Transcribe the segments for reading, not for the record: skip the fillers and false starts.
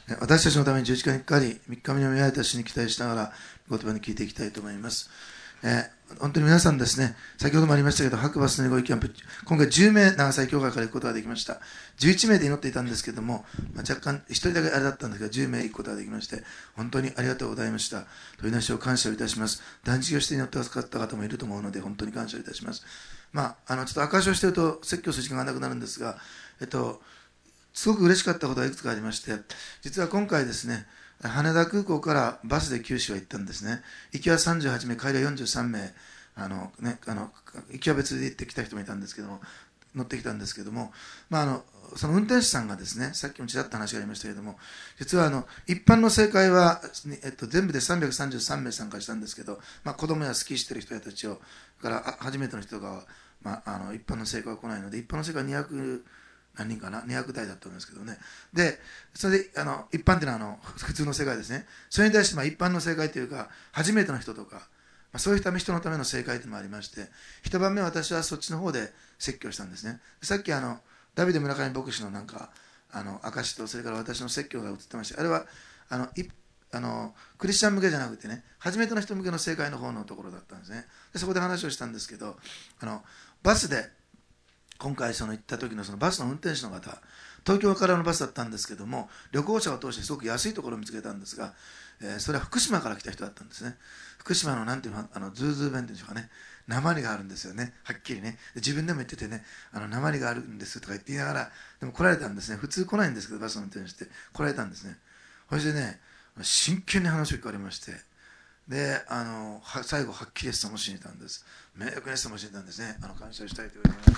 私たちのために十字架にかかり、3日目に見られた死に期待しながら、言葉に聞いていきたいと思います。本当に皆さんですね、先ほどもありましたけど、白馬スネゴイキャンプ、今回10名、長崎教会から行くことができました。11名で祈っていたんですけども、若干、1人だけあれだったんですが、10名行くことができまして、本当にありがとうございました。取りなしを感謝をいたします。断食をして祈ってくださった方もいると思うので、本当に感謝をいたします。ちょっと証しをしていると説教する時間がなくなるんですが、すごく嬉しかったことがいくつかありまして、実は今回ですね、羽田空港からバスで九州は行ったんですね。行きは38名、帰りは43名、行きは別で行ってきた人もいたんですけども、乗ってきたんですけども、その運転手さんがですね、さっきもちらっと話がありましたけども、実は一般の正解は、全部で333名参加したんですけど、子供やスキーしてる人たちを、から初めての人が、一般の正解は来ないので、一般の正解は200何人かな、200台だと思いますけどね。で、それで一般っていうのは普通の世界ですね。それに対して一般の正解というか、初めての人とか、そういう人のための正解というのもありまして、一晩目私はそっちの方で説教したんですね。さっきダビデ村上牧師の証と、それから私の説教が映ってまして、あれはクリスチャン向けじゃなくてね、初めての人向けの正解の方のところだったんですね。でそこで話をしたんですけど、バスで今回行った時のそのバスの運転手の方、東京からのバスだったんですけども、旅行者を通してすごく安いところを見つけたんですが、それは福島から来た人だったんですね。福島のなんていうの、ズーズー弁っていうんでしょうかね、訛りがあるんですよね、はっきりね。自分でも言っててね、訛りがあるんですとか言って言いながら、でも来られたんですね。普通来ないんですけど、バスの運転手って来られたんですね。そしてね、真剣に話を聞かれまして、で、最後はっきり質問しに行ったんです。明確に質問しに行ったんですね。感謝したいと思います。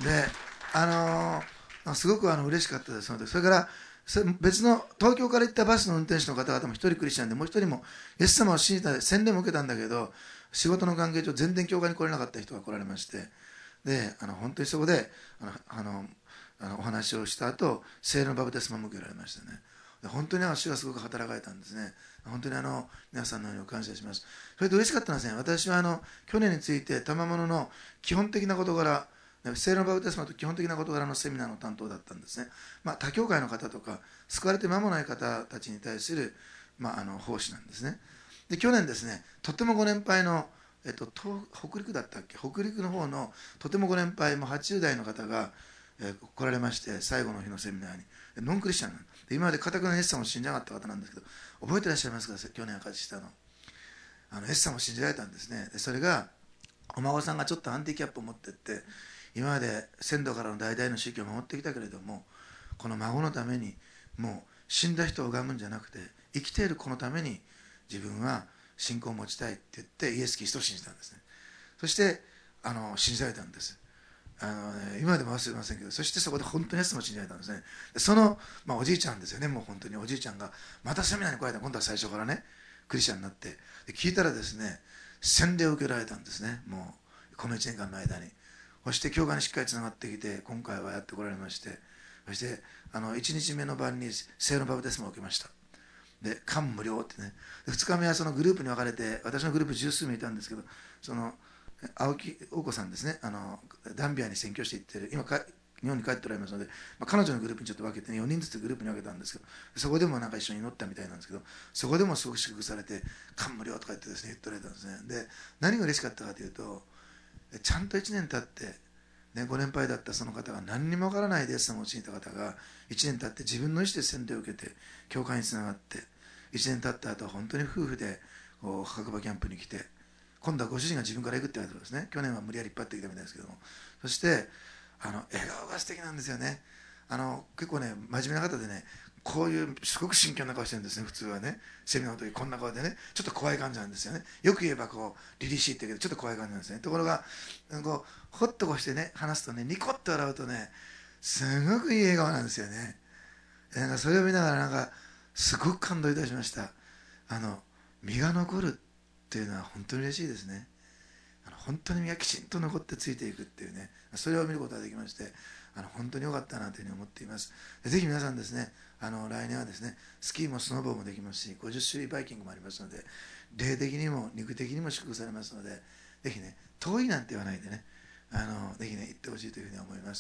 で、すごく嬉しかったですので、それから別の東京から行ったバスの運転手の方々も一人クリスチャンで、もう一人もイエス様を信じた洗礼も受けたんだけど、仕事の関係上全然教会に来れなかった人が来られまして、で本当にそこでお話をした後、聖霊のバプテスマも受けられましたね。本当に主がすごく働かれたんですね。本当に皆さんのように感謝します。それで嬉しかったのはですね、私は去年について賜物の基本的な事柄、聖霊のバプテスマと基本的な事柄のセミナーの担当だったんですね。他教会の方とか救われて間もない方たちに対する、奉仕なんですね。で去年ですね、とてもご年配の、北陸だったっけ、北陸の方のとてもご年配も80代の方が、来られまして、最後の日のセミナーにノンクリスチャンなんで、今まで固くのイエス様を信じなかった方なんですけど、覚えてらっしゃいますか、去年証ししたの。イエス様を信じられたんですね。でそれがお孫さんがちょっとアンティキャップを持ってって、今まで先祖からの代々の宗教を守ってきたけれども、この孫のためにもう死んだ人を拝むんじゃなくて、生きている子のために自分は信仰を持ちたいって言ってイエス・キリストを信じたんですね。そして信じられたんです。今でも忘れませんけど、そしてそこで本当にイエス様を信じられたんですね。でその、おじいちゃんですよね。もう本当におじいちゃんがまたセミナーに来られた。今度は最初からねクリスチャンになって、で聞いたらですね、洗礼を受けられたんですね。もうこの1年間の間に。そして教会にしっかりつながってきて、今回はやってこられまして、そして1日目の晩に聖霊のバプテスマを受けました。で感無量ってね。で2日目はそのグループに分かれて、私のグループ十数名いたんですけど、その青木王子さんですね、ダンビアに宣教していってる、今日本に帰っておられますので、彼女のグループにちょっと分けて、ね、4人ずつグループに分けたんですけど、そこでも一緒に祈ったみたいなんですけど、そこでもすごく祝福されて、感無量とか言ってですね、言っておられたんですね。で何が嬉しかったかというと、ちゃんと1年経って、ね、ご年配だったその方が何にも分からないでイエス様を信じた方が1年経って自分の意思で洗礼を受けて教会につながって、1年経った後は本当に夫婦で白馬キャンプに来て、今度はご主人が自分から行くって言われたんですね。去年は無理やり引っ張ってきたみたいですけども、そして笑顔が素敵なんですよね。結構ね真面目な方でね、こういうすごく真剣な顔してるんですね。普通はねセミナーの時こんな顔でね、ちょっと怖い感じなんですよね。よく言えば凛々しいって言うけど、ちょっと怖い感じなんですね。ところがほっとしてね話すとね、ニコッと笑うとね、すごくいい笑顔なんですよね。それを見ながらすごく感動いたしました。身が残るっていうのは本当に嬉しいですね。本当に身がきちんと残ってついていくっていうね、それを見ることができまして、本当に良かったなというふうに思っています。ぜひ皆さんですね、来年はですね、スキーもスノーボーもできますし、50種類バイキングもありますので、霊的にも肉的にも祝福されますので、ぜひね、遠いなんて言わないでね、ぜひね、行ってほしいというふうに思います。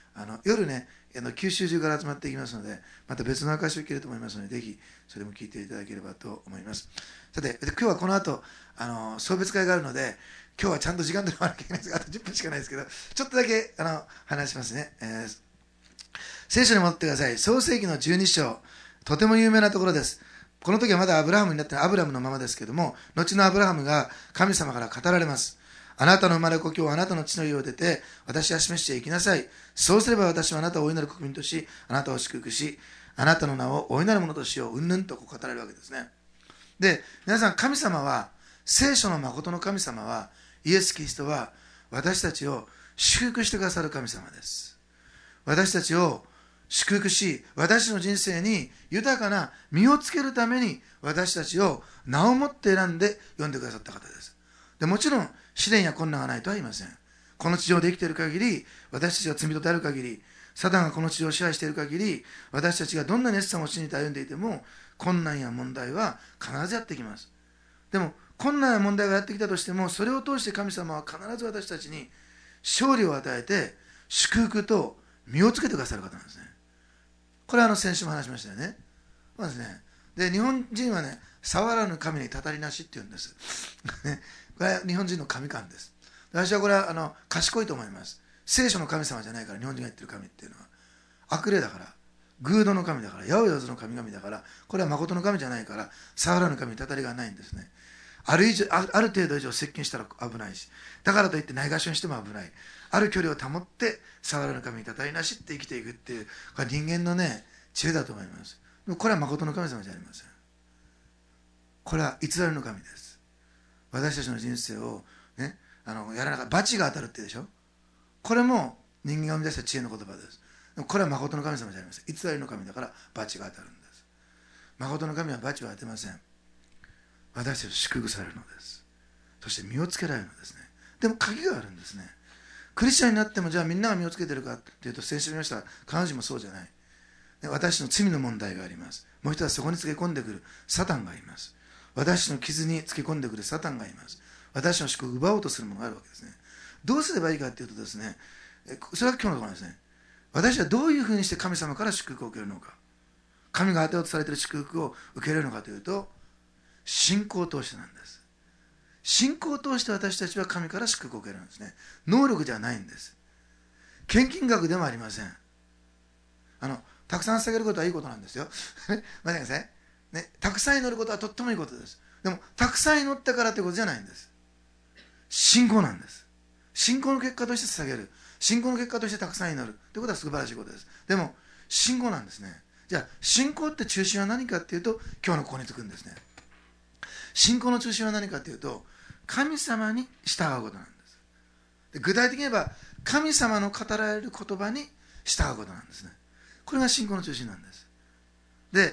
夜ね九州中から集まっていきますので、また別の証を聞けると思いますので、ぜひそれも聞いていただければと思います。さて、今日はこの後送別会があるので、今日はちゃんと時間取らなきゃいけないんですが、あと10分しかないですけど、ちょっとだけ話しますね。聖書に戻ってください。創世記の12章、とても有名なところです。この時はまだアブラハムになってアブラムのままですけども、後のアブラハムが神様から語られます。あなたの生まれ故郷はあなたの地の家を出て、私は示して行きなさい。そうすれば私はあなたを大いなる国民とし、あなたを祝福し、あなたの名を大いなるものとしよう。うんぬんと語られるわけですね。で、皆さん、神様は、聖書の誠の神様は、イエス・キリストは、私たちを祝福してくださる神様です。私たちを祝福し、私の人生に豊かな実をつけるために、私たちを名をもって選んで呼んでくださった方です。でもちろん、試練や困難がないとは言いません。この地上で生きている限り、私たちが罪人である限り、サタンがこの地上を支配している限り、私たちがどんな熱さを信じて歩んでいても、困難や問題は必ずやってきます。でも、困難や問題がやってきたとしても、それを通して神様は必ず私たちに勝利を与えて、祝福と実をつけてくださる方なんですね。これは先週も話しましたよね。そうですね。で、日本人はね、触らぬ神にたたりなしって言うんです。これは日本人の神観です。私はこれは賢いと思います。聖書の神様じゃないから、日本人が言ってる神っていうのは。悪霊だから、偶像の神だから、八百万の神々だから、これは誠の神じゃないから、触らぬ神にたたりがないんですね。ある程度以上接近したら危ないし、だからといってないがしろにしても危ない。ある距離を保って、触らぬ神にたたりなしって生きていくっていう、これは人間のね、知恵だと思います。でもこれは誠の神様じゃありません。これは偽りの神です。私たちの人生をね、やらなかった。罰が当たるっていうでしょ。これも人間が生み出した知恵の言葉です。でもこれは誠の神様じゃありません。偽りの神だから罰が当たるんです。誠の神は罰は当てません。私たちを祝福されるのです。そして身をつけられるのですね。でも鍵があるんですね。クリスチャンになってもじゃあみんなが身をつけてるかっていうと、先週見ました彼女もそうじゃない。私の罪の問題があります。もう一つはそこにつけ込んでくるサタンがいます。私の傷につけ込んでくるサタンがいます。私の祝福を奪おうとするものがあるわけですね。どうすればいいかというとですね、それが今日のところなんですね。私はどういうふうにして神様から祝福を受けるのか、神が与えようとされている祝福を受けられるのかというと、信仰を通してなんです。信仰を通して私たちは神から祝福を受けるんですね。能力じゃないんです。献金額でもありません。たくさん捧げることはいいことなんですよ。待ってください。ね、たくさん祈ることはとってもいいことです。でも、たくさん祈ったからということじゃないんです。信仰なんです。信仰の結果として捧げる。信仰の結果としてたくさん祈る。ということは素晴らしいことです。でも、信仰なんですね。じゃあ、信仰って中心は何かっていうと、今日のここにつくんですね。信仰の中心は何かっていうと、神様に従うことなんです。で、具体的に言えば、神様の語られる言葉に従うことなんですね。これが信仰の中心なんです。で、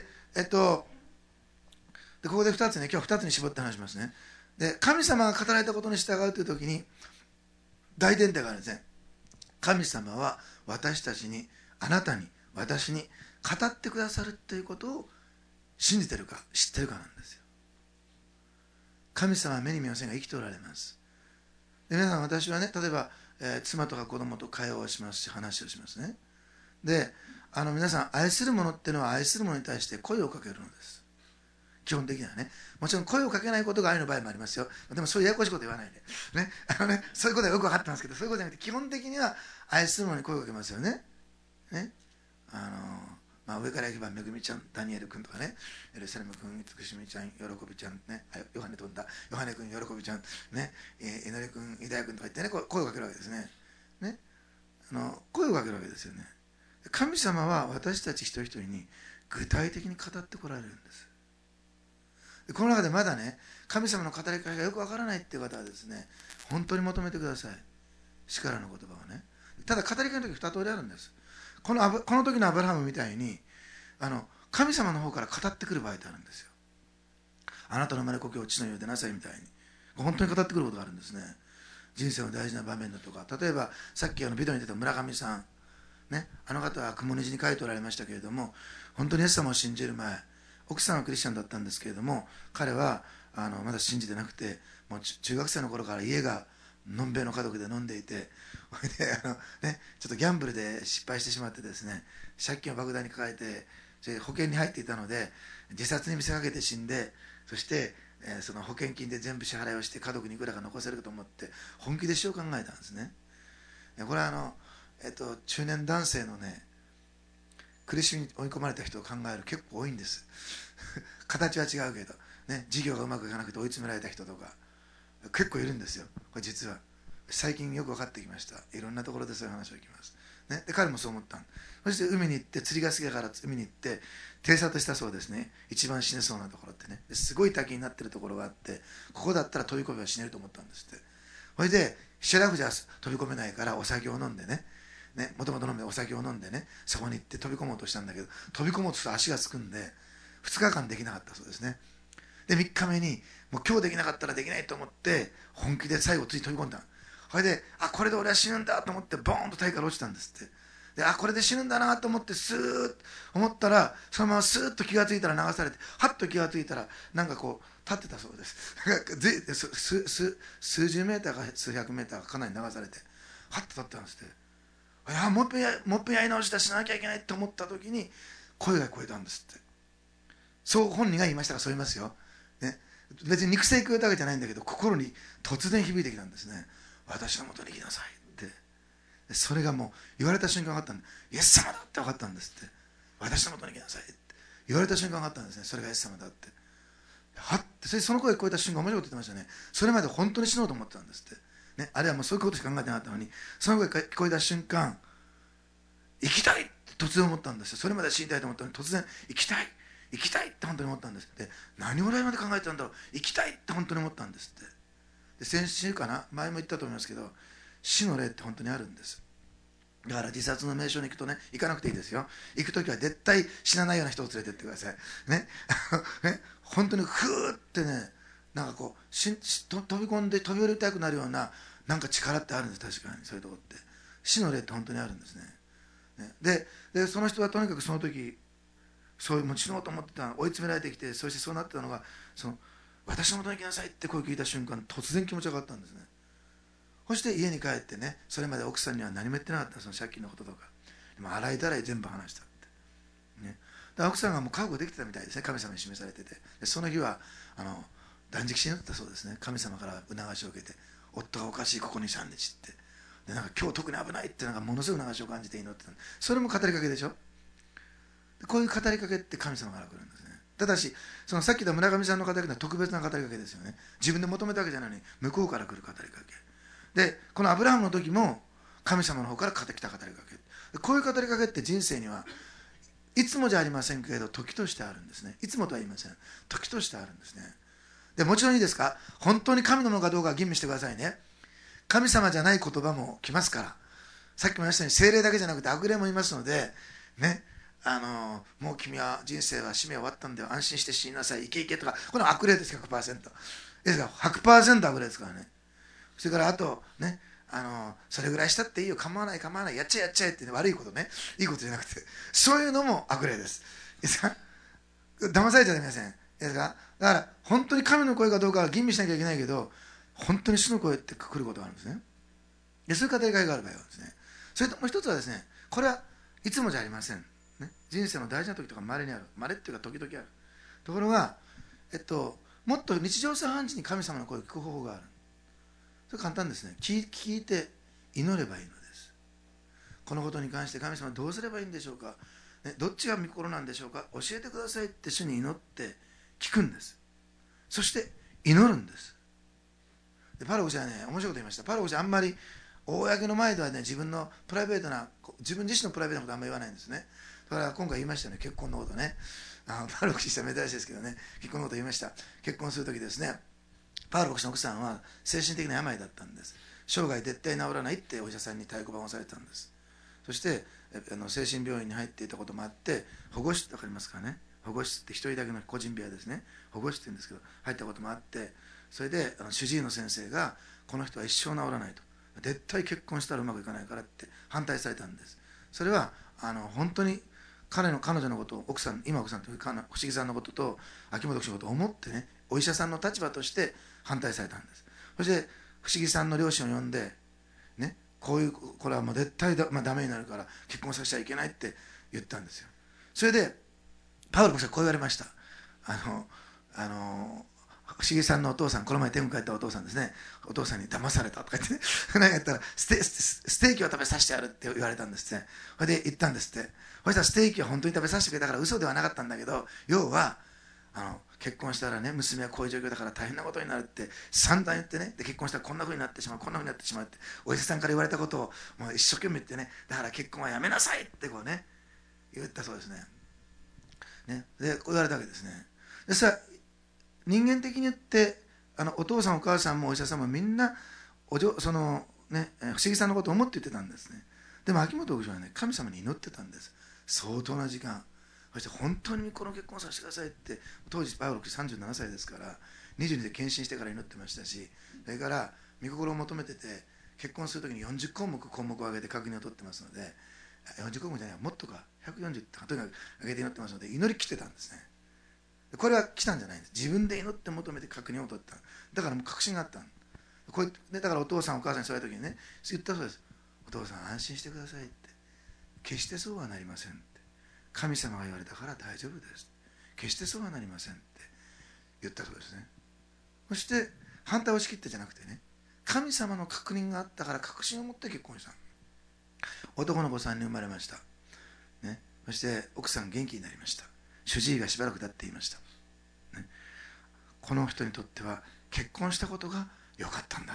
ここで2つね、今日2つに絞って話しますね。で、神様が語られたことに従うというときに、大前提があるんですね。神様は私たちに、あなたに、私に語ってくださるということを信じてるか、知ってるかなんですよ。神様は目に見えませんが生きておられます。で、皆さん、私はね、例えば、妻とか子供と会話をしますし、話をしますね。で、皆さん、愛する者っていうのは愛する者に対して声をかけるのです。基本的にはね。もちろん声をかけないことが愛の場合もありますよ。でもそういうややこしいこと言わないで。ね。そういうことはよく分かってますけど、そういうことじゃなくて、基本的には愛する者に声をかけますよね。ね。上からいけばめぐみちゃん、ダニエル君とかね、エルサレム君、つくしみちゃん、喜びちゃん、ね、ヨハネ飛んだ、ヨハネ君、喜びちゃん、ね、祈り君、イダヤ君とか言ってね、声をかけるわけですね。ね。声をかけるわけですよね。神様は私たち一人一人に具体的に語ってこられるんです。この中でまだね、神様の語り方がよくわからないっていう方はですね、本当に求めてください。力の言葉をね。ただ語り方の時2通りあるんです。この時のアブラハムみたいに神様の方から語ってくる場合ってあるんですよ。あなたの生まれ故郷地の家を出なさいみたいに本当に語ってくることがあるんですね。人生の大事な場面だとか、例えばさっきビデオに出た村上さん、ね、あの方は雲虹に書いておられましたけれども、本当にイエス様を信じる前、奥さんはクリスチャンだったんですけれども、彼はまだ信じてなくて、もう中学生の頃から家がのんべいの家族で飲んでいて、ほいでちょっとギャンブルで失敗してしまってですね、借金を莫大に抱えて、それで保険に入っていたので自殺に見せかけて死んで、そして、その保険金で全部支払いをして家族にいくらか残せるかと思って本気で死を考えたんですね。これは中年男性のね、苦しみに追い込まれた人を考える結構多いんです形は違うけど、ね、事業がうまくいかなくて追い詰められた人とか結構いるんですよ。これ実は最近よく分かってきました。いろんなところでそういう話を聞きます、ね、で彼もそう思った。そして海に行って、釣りが好きだから海に行って偵察したそうですね。一番死ねそうなところってね、すごい滝になってるところがあって、ここだったら飛び込めば死ねると思ったんですって。それでシェラフじゃ飛び込めないからお酒を飲んでね、もともと飲んでお酒を飲んでね、そこに行って飛び込もうとしたんだけど、飛び込もうとすると足がすくんで2日間できなかったそうですね。で3日目にもう今日できなかったらできないと思って本気で最後つい飛び込んだ。それでこれで俺は死ぬんだと思ってボーンと体から落ちたんですって。でこれで死ぬんだなと思ってスーッと思ったら、そのままスーッと気がついたら流されて、はっと気がついたらなんかこう立ってたそうです数十メーターか数百メーターかかなり流されて、はっと立ってたんですって。もう一遍やり直しだ、しなきゃいけないと思った時に声が聞こえたんですって。そう本人が言いましたが、そう言いますよ、ね、別に肉声聞こえたわけじゃないんだけど、心に突然響いてきたんですね。私のもとに来なさいって。それがもう言われた瞬間があったんで、イエス様だって分かったんですって。私のもとに来なさいって言われた瞬間があったんですね。それがイエス様だって。はってその声が聞こえた瞬間、面白いこと言ってましたね。それまで本当に死のうと思ってたんですって、ね、あるいはもうそういうことしか考えてなかったのに、その声が聞こえた瞬間、生きたいって突然思ったんですよ。それまで死にたいと思ったのに突然生きたいって本当に思ったんですって。何を来まで考えてたんだろう、生きたいって本当に思ったんですって。で先週かな、前も言ったと思いますけど、死の霊って本当にあるんです。だから自殺の名称に行くとね、行かなくていいですよ。行くときは絶対死なないような人を連れてってくださいね。本当にふーってね、なんかこう飛び込んで飛び降りたくなるようななんか力ってあるんです。確かにそういうとこって死の霊って本当にあるんですね。でその人はとにかくその時そういうもう死のうと思ってた、追い詰められてきて、そしてそうなってたのが、私の元に来なさいって声を聞いた瞬間、突然気持ちが変わったんですね。そして家に帰ってね、それまで奥さんには何も言ってなかった、その借金のこととかでも洗いざらい全部話したって、ね、だから奥さんがもう覚悟できてたみたいですね。神様に示されてて、でその日は断食しになったそうですね。神様から促しを受けて、夫がおかしいここに3日ってで、なんか今日特に危ないってなんかものすごい促しを感じて祈ってた。それも語りかけでしょ。こういう語りかけって神様から来るんですね。ただしそのさっき言った村上さんの語りかけは特別な語りかけですよね。自分で求めたわけじゃないのに向こうから来る語りかけで、このアブラハムの時も神様の方から来た語りかけ、こういう語りかけって人生にはいつもじゃありませんけれど時としてあるんですね。いつもとは言いません、時としてあるんですね。でもちろんいいですか、本当に神のものかどうかは吟味してくださいね。神様じゃない言葉も来ますから。さっきも言いましたように精霊だけじゃなくて悪霊もいますのでね、もう君は人生は使命終わったんだよ、安心して死になさい、いけいけとか、これは悪霊です。 100% ですから 100% 悪霊ですからね。それからあとね、それぐらいしたっていいよ、構わない構わない、やっちゃえって、ね、悪いことね、いいことじゃなくて、そういうのも悪霊です。いいですか、騙されちゃいけません。いいですか、だから本当に神の声かどうかは吟味しなきゃいけないけど、本当に主の声って来ることがあるんですね。でそういう語りかけがある場合はですね、それともう一つはですね、これはいつもじゃありません、ね、人生の大事な時とか稀にある、稀っていうか時々ある。ところが、もっと日常茶飯事に神様の声を聞く方法がある。それ簡単ですね。聞いて祈ればいいのです。このことに関して神様どうすればいいんでしょうか、ね、どっちが御心なんでしょうか、教えてくださいって主に祈って聞くんです。そして祈るんです。でパロゴ氏はね、面白いこと言いました。パロゴ氏はあんまり公の前ではね、自分のプライベートな、自分自身のプライベートなことはあんまり言わないんですね。だから今回言いましたね、結婚のことね。パロゴ氏は珍しいですけどね、結婚のこと言いました。結婚するときですね、パーロク氏の奥さんは精神的な病だったんです。生涯絶対治らないってお医者さんに太鼓判をされたんです。そして精神病院に入っていたこともあって、保護室、分かりますかね、保護室って一人だけの個人部屋ですね、保護室って言うんですけど、入ったこともあって、それで主治医の先生がこの人は一生治らないと、絶対結婚したらうまくいかないからって反対されたんです。それは本当に彼女のことを、奥さん、今奥さんという不思議さんのことと秋元氏のことを思ってね、お医者さんの立場として反対されたんです。そして不思議さんの両親を呼んで、ね、これはもう絶対ダメになるから結婚させちゃいけないって言ったんですよ。それでパウロ牧師はこう言われました。不思議さんのお父さん、この前天国帰ったお父さんですね、お父さんに騙されたとか言ってね何やったらステーキを食べさせてやるって言われたんですって。それで言ったんですって。そしたらステーキは本当に食べさせてくれたから嘘ではなかったんだけど、要は結婚したらね、娘はこういう状況だから大変なことになるって散々言ってね、で結婚したらこんな風になってしまう、こんな風になってしまうってお医者さんから言われたことをもう一生懸命言ってね、だから結婚はやめなさいってこうね言ったそうですね。でこう言われたわけですね。でさ、人間的に言ってお父さんお母さんもお医者さんもみんなそのね不思議さんのことを思って言ってたんですね。でも秋元牧師はね、神様に祈ってたんです。相当な時間。そして本当にこの結婚させてくださいって、当時パウロ牧師37歳ですから22で献身してから祈ってましたし、それから御心を求めてて、結婚するときに40項目を挙げて確認を取ってますので、40項目じゃない、もっとか140ってとにかく挙げて祈ってますので、祈りきってたんですね。これは来たんじゃないんです。自分で祈って求めて確認を取った。だからもう確信があった。こうだからお父さんお母さんにそういう時にね言ったそうです。お父さん安心してくださいって、決してそうはなりませんって、神様が言われたから大丈夫です、決してそうはなりませんって言ったそうですね。そして反対を押し切ってじゃなくてね、神様の確認があったから確信を持って結婚した。男の子3人生まれました、ね、そして奥さん元気になりました。主治医がしばらく経って言いました、ね、この人にとっては結婚したことが良かったんだ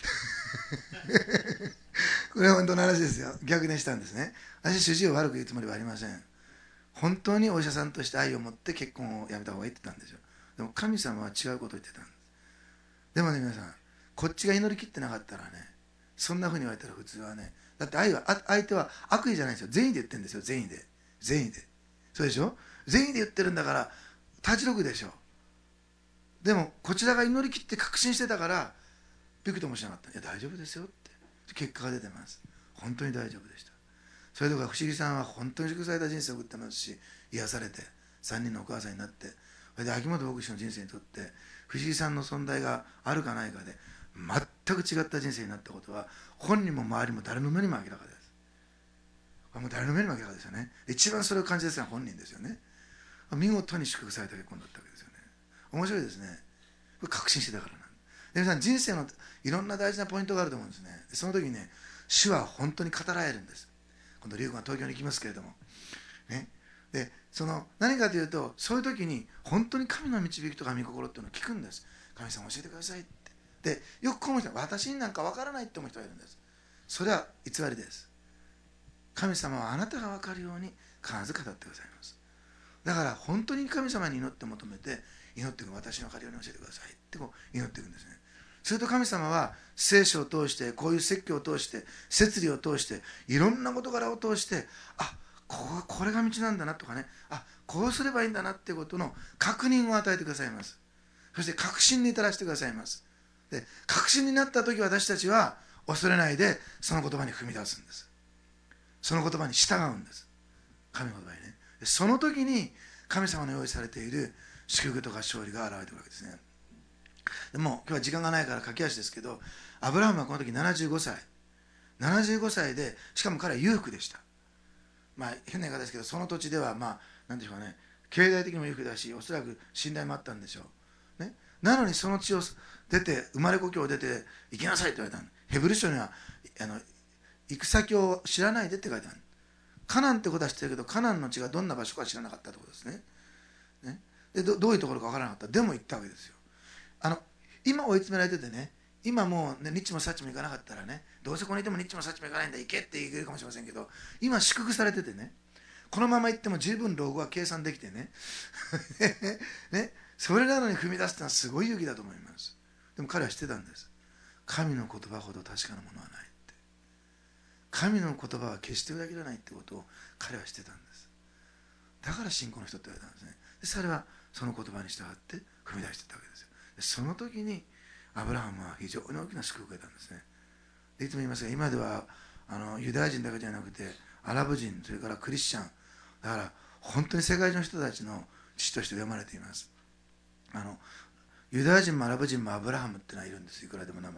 これは本当の話ですよ。逆転したんですね。私主治医を悪く言うつもりはありません。本当にお医者さんとして愛を持って結婚をやめた方がいいって言ったんですよ。でも神様は違うことを言ってたんです。でもね皆さん、こっちが祈りきってなかったらね、そんな風に言われたら普通はね、だって相手は悪意じゃないんですよ。善意で言ってるんですよ。善意でそうでしょ。善意で言ってるんだから立ち退くでしょ。でもこちらが祈りきって確信してたからびくともしなかった。いや大丈夫ですよって結果が出てます。本当に大丈夫でした。それとか不思議さんは本当に祝福された人生を送ってますし、癒されて3人のお母さんになって、それで秋元牧師の人生にとって不思議さんの存在があるかないかで全く違った人生になったことは本人も周りも誰の目にも明らかです。もう誰の目にも明らかですよね。一番それを感じですのは本人ですよね。見事に祝福された結婚だったわけですよね。面白いですね。これ確信してたからなんで、皆さん人生のいろんな大事なポイントがあると思うんですね。その時にね、主は本当に語られるんです。今度龍君は東京に行きますけれどもね。で何かというと、そういう時に本当に神の導きとか御心っていうのを聞くんです。神様教えてくださいって。でよくこの人は私になんかわからないって思う人がいるんです。それは偽りです。神様はあなたが分かるように必ず語ってくださいます。だから本当に神様に祈って求めて、祈っていく、私の分かるように教えてくださいってこう祈っていくんですね。すると神様は聖書を通して、こういう説教を通して、摂理を通して、いろんな事柄を通して、これが道なんだなとかね、こうすればいいんだなっていうことの確認を与えてくださいます。そして確信に至らせてくださいます。で確信になった時、私たちは恐れないでその言葉に踏み出すんです。その言葉に従うんです。神の言葉にね。その時に神様の用意されている祝福とか勝利が現れているわけですね。でも今日は時間がないから駆け足ですけど、アブラハムはこの時75歳で、しかも彼は裕福でした。変な言い方ですけど、その土地では何でしょうかね、経済的にも裕福だし、おそらく信頼もあったんでしょう、ね、なのにその地を出て、生まれ故郷を出て行きなさいと言われたの。ヘブル書には行く先を知らないでって書いてある。カナンってことは知ってるけど、カナンの地がどんな場所か知らなかったってことですね。でどういうところか分からなかった。でも行ったわけですよ。今追い詰められててね、今もう、ね、ニッチもサッチも行かなかったらね、どうせここにいてもニッチもサッチも行かないんだ、行けって言えるかもしれませんけど、今祝福されててね、このまま行っても十分老後は計算できてねね、それなのに踏み出すってのはすごい勇気だと思います。でも彼は知ってたんです。神の言葉ほど確かなものはないって。神の言葉は決して裏切らないってことを彼は知ってたんです。だから信仰の人って言われたんですね。でそれはその言葉に従って踏み出していったわけですよ。でその時にアブラハムは非常に大きな祝福を受けたんですね。でいつも言いますが、今ではユダヤ人だけじゃなくてアラブ人、それからクリスチャン、だから本当に世界中の人たちの父として読まれています。ユダヤ人もアラブ人もアブラハムってのはいるんです。いくらでも名前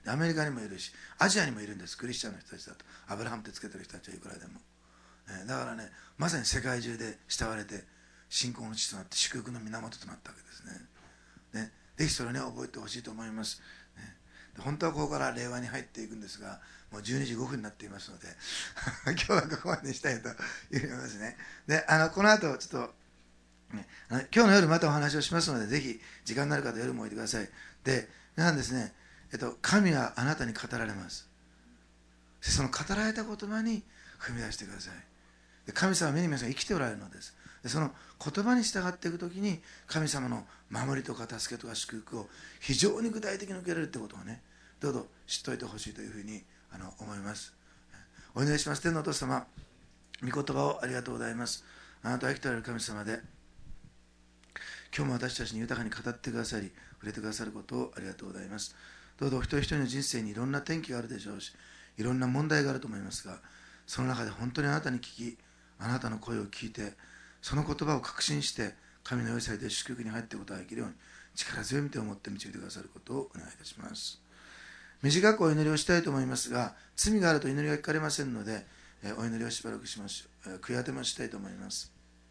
でアメリカにもいるし、アジアにもいるんです。クリスチャンの人たちだと。アブラハムってつけてる人たちはいくらでも、だからね、まさに世界中で慕われて信仰の地となって祝福の源となったわけですね。ぜひそれをね覚えてほしいと思います、本当はここから令和に入っていくんですが、もう12時5分になっていますので今日はここまでにしたいというふうに思いますね。でこの後ちょっと、今日の夜またお話をしますので、ぜひ時間になる方夜もおいてください。で皆さんですね、神はあなたに語られます。その語られた言葉に踏み出してください。で神様は目に見えますが生きておられるのです。でその言葉に従っていくときに、神様の守りとか助けとか祝福を非常に具体的に受けられるということをね、どうぞ知っておいてほしいというふうに思います。お祈りします。天のお父様、御言葉をありがとうございます。あなたは生きておられる神様で、今日も私たちに豊かに語ってくださり触れてくださることをありがとうございます。どうぞ一人一人の人生にいろんな転機があるでしょうし、いろんな問題があると思いますが、その中で本当にあなたに聞き、あなたの声を聞いて、その言葉を確信して神の良い祭で祝福に入っていくことができるように、力強い手を持って導いてくださることをお願いいたします。短くお祈りをしたいと思いますが、罪があると祈りが聞かれませんので、お祈りをしばらくしましょう。悔い当てもしたいと思います。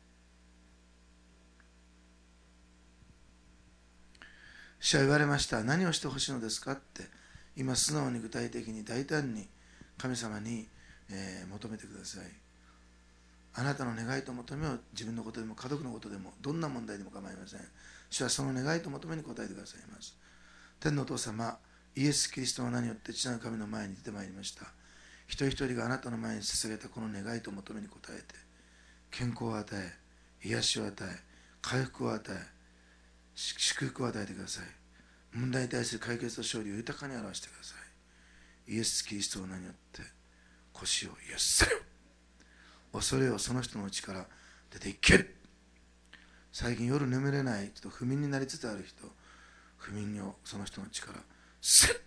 主は言われました。何をしてほしいのですかって、今素直に具体的に大胆に神様に、求めてください。あなたの願いと求めを、自分のことでも家族のことでもどんな問題でも構いません。主はその願いと求めに応えてくださいます。天のお父様、イエス・キリストの名によって父なる神の前に出てまいりました。一人一人があなたの前に捧げたこの願いと求めに応えて、健康を与え、癒しを与え、回復を与え、祝福を与えてください。問題に対する解決と勝利を豊かに表してください。イエス・キリストの名によって腰を癒されよ。恐れをその人のうちから出ていけ。最近夜眠れない、ちょっと不眠になりつつある人、不眠をその人の力せっ。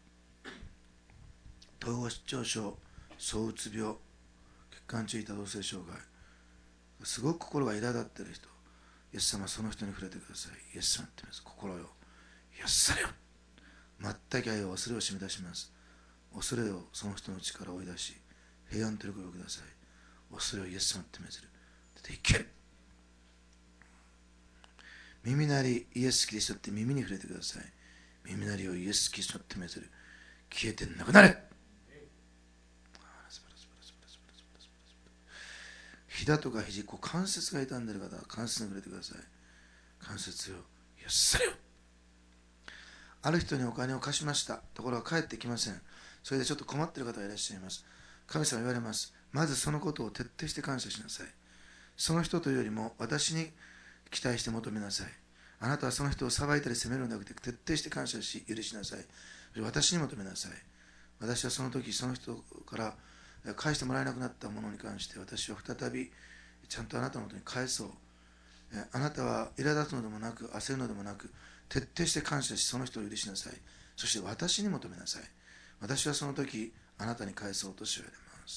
統合失調症、躁うつ病、血管中多動性障害、すごく心が苛立っている人、イエス様その人に触れてください。イエス様って言います。心よ癒されよ。全く愛を恐れを締め出します。恐れをその人の力を追い出し、平安と喜びをください。恐れをイエス様って命ずる。出ていけ。耳鳴りイエス・キリストって耳に触れてください。耳鳴りをイエス・キリストって命ずる。消えてなくなれ。膝とか肘、関節が傷んでいる方は関節に触れてください。関節を癒されよ。ある人にお金を貸しました。ところが返ってきません。それでちょっと困っている方がいらっしゃいます。神様言われます。まずそのことを徹底して感謝しなさい。その人というよりも私に期待して求めなさい。あなたはその人を裁いたり責めるのではなくて、徹底して感謝し許しなさい。私に求めなさい。私はその時その人から返してもらえなくなったものに関して、私は再びちゃんとあなたのもとに返そう。あなたは苛立つのでもなく焦るのでもなく、徹底して感謝しその人を許しなさい。そして私に求めなさい。私はその時あなたに返そうとし言われます。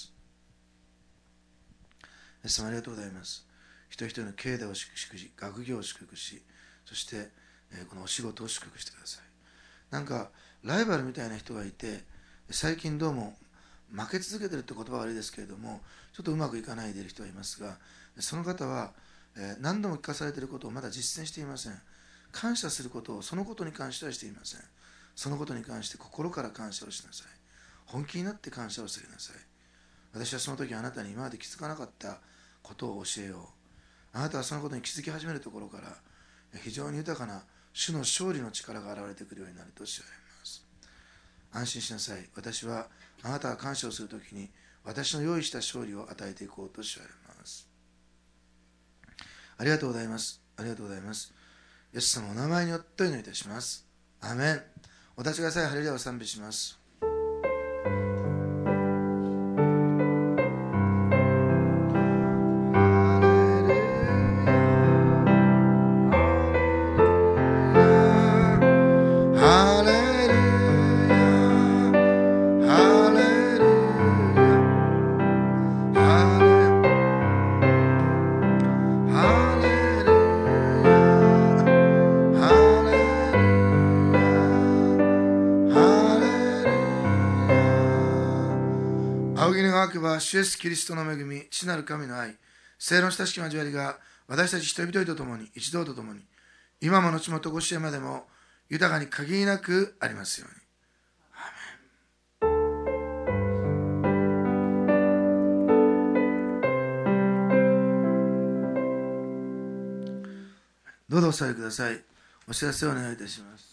イエス様ありがとうございます。一人一人の経済を祝福し、学業を祝福し、そして、このお仕事を祝福してください。なんかライバルみたいな人がいて、最近どうも負け続けてるって言葉は悪いですけれども、ちょっとうまくいかないでいる人がいますが、その方は何度も聞かされていることをまだ実践していません。感謝することをそのことに関してはしていません。そのことに関して心から感謝をしなさい。本気になって感謝をしてなさい。私はその時あなたに今まで気づかなかったことを教えよう。あなたはそのことに気づき始めるところから非常に豊かな主の勝利の力が現れてくるようになるとおっしゃられます。安心しなさい。私はあなたが感謝をするときに私の用意した勝利を与えていこうとおっしゃられます。ありがとうございます。ありがとうございます。イエス様お名前によってお祈りいたします。アーメン。お立ちください。ハレルヤを賛美します。 主イエスキリストの恵み、父なる神の愛、聖の親しき交わりが私たち一人一人と共に、一同と共に、今も後もとご支援までも豊かに限りなくありますように。どうぞお座りください。お知らせをお願いいたします。